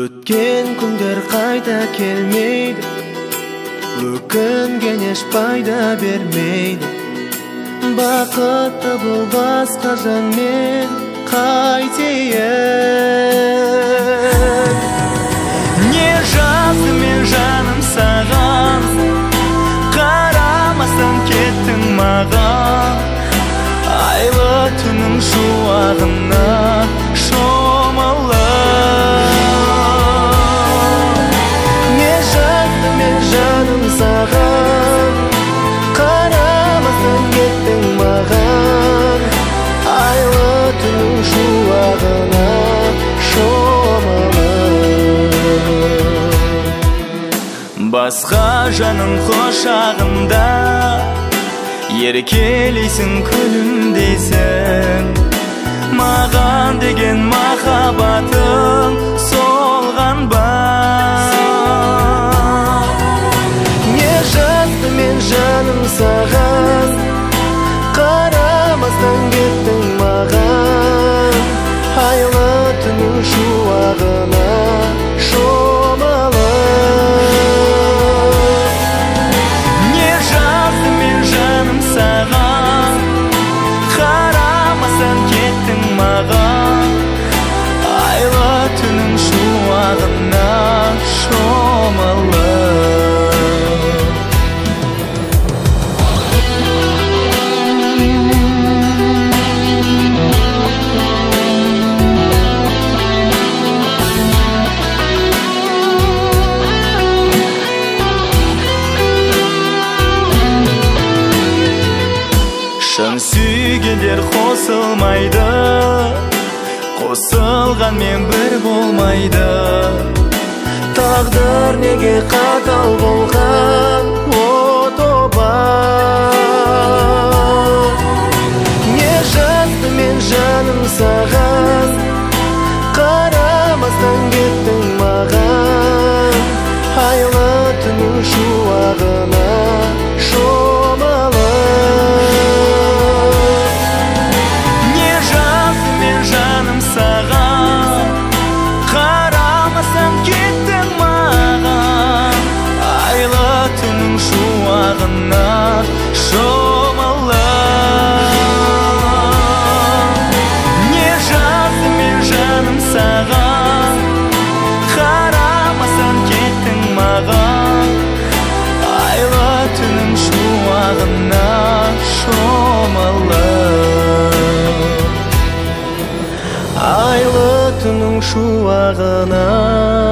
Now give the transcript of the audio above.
Өткен күндер қайта келмейді, өкінген еш пайда бермейді. Бақытты бұл басқа жанмен қайтейін. Не жаздым мен жаным саған, қарамастан кеттің маған. Айлы түннің шуағына шомылып. Не жаздым мен жаным саған, қарамастан кеттің маған. Айлы түннің шуағына шомылып. Басқа жаным құшағында еркелейсің, күлімдейсің. Маған деген махаббатың солған ба? Не жаздым мен жаным саған, қарамастан кеттің маған. Айлы түннің шуағына шомылып. Не жаздым мен жаным саған, қарамастан кеттің маған. Айлы түннің шуағына шомылып. Шын сүйгендер қосылмайды, қосылғанмен бір болмайды. Тағдыр неге қатал болған, о тоба. Не жаздым мен жаным саған, қарамастан кеттің маған. Айлы түннің шуағына шомылып. Шуағына шомылып. Не жаздым мен жаным саған, қарамастан кеттің маған. Айлы түннің шуағына шомылып. Айлы түннің шуағына